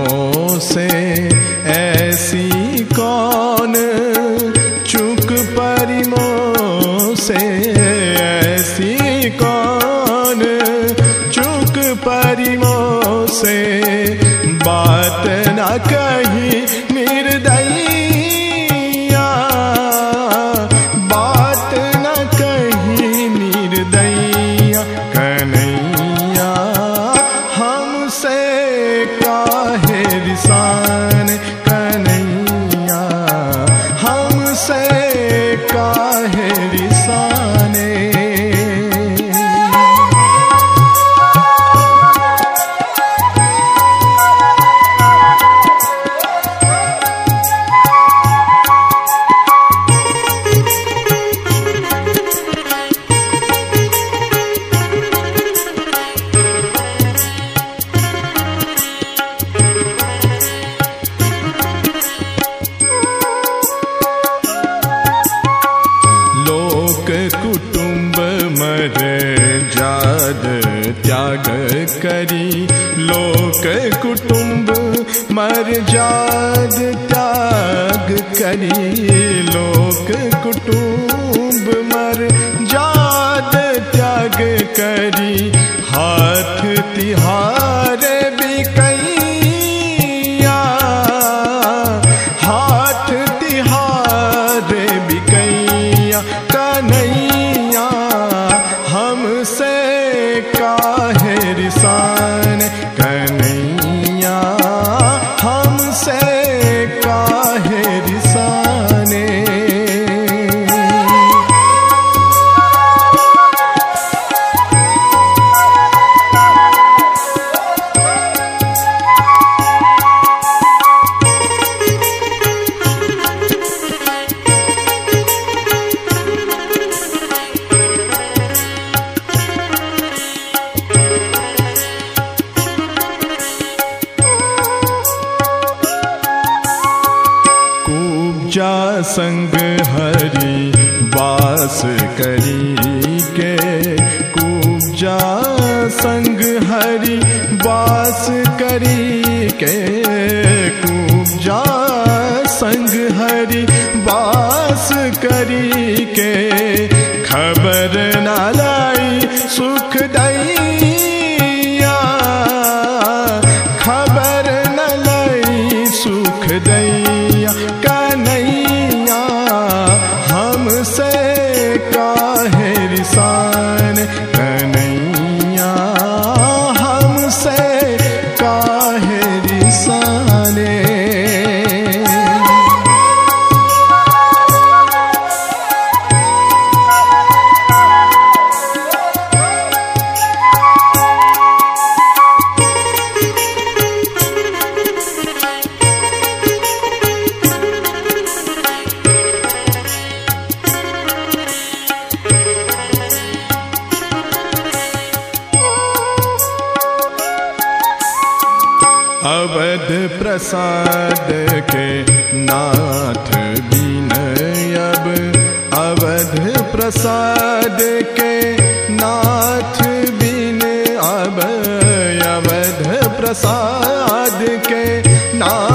मोह से ऐसी कौन चूक परी मोह से ऐसी कौन चूक परी मोह से बात न कही निर्दयिया बात न कही निर्दयिया कन्हैया हमसे काहे रिसान कन्हैया हमसे काहे रिसाने। कुटुंब मर जाद त्याग करी लोक कुटुंब मर जाद त्याग करी लोक कुटुंब मर जाद त्याग करी हाथ तिहारे बिकैया हाथ तिहारे बिकैया कन्हैया हमसे काहे रिसान कन्हैया हमसे काहे रिसाने। जा संग हरि वास करी के कुब्जा संग हरि वास करी के कुब्जा संग हरि वास करी के खबर न लाई सुख दैया खबर न लाई सुख दैया कन्हैया हमसे काहे रिसान कन्हैया हमसे काहे रिसाने। अवध प्रसाद के नाथ बिन अब अवध प्रसाद के नाथ बिन अब अवध प्रसाद के नाथ